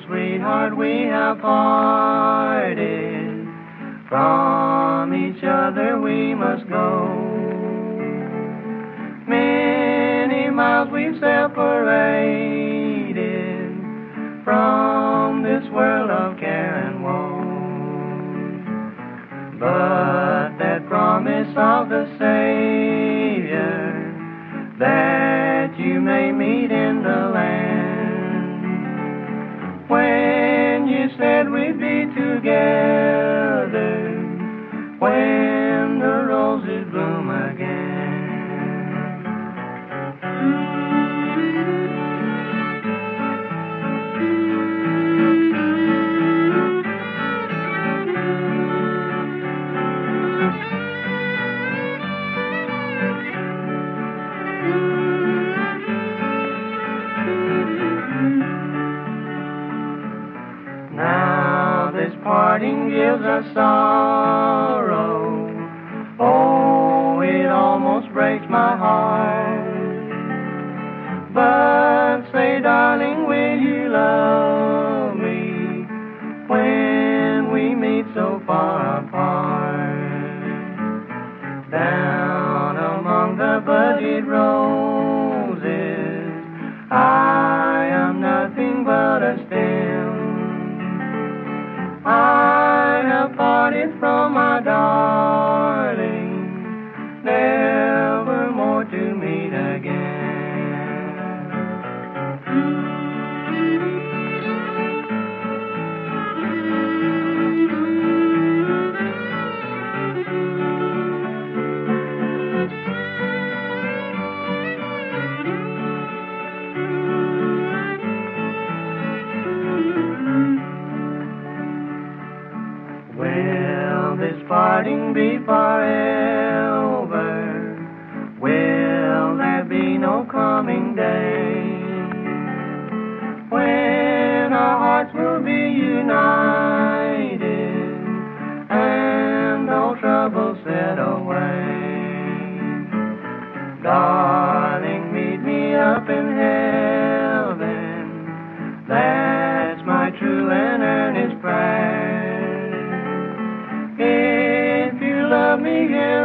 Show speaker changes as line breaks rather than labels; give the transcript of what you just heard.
sweetheart, we have parted. From each other we must go. Many miles we've separated from this world of care and woe. But that promise of the Savior that you may meet in the land, when you said we'd be together, when the roses bloom again. Now this parting gives us sorrow. Oh, it almost breaks my heart. But say, darling, will you love me when we meet so far apart? Down among the budded roses, I am nothing but a stem. I have parted from my darling, never more to meet again. Will this parting be forever? Will there be no coming day when our hearts will be united and all troubles set away? Darling, meet me up in heaven, that's my true and earnest prayer. If you love me,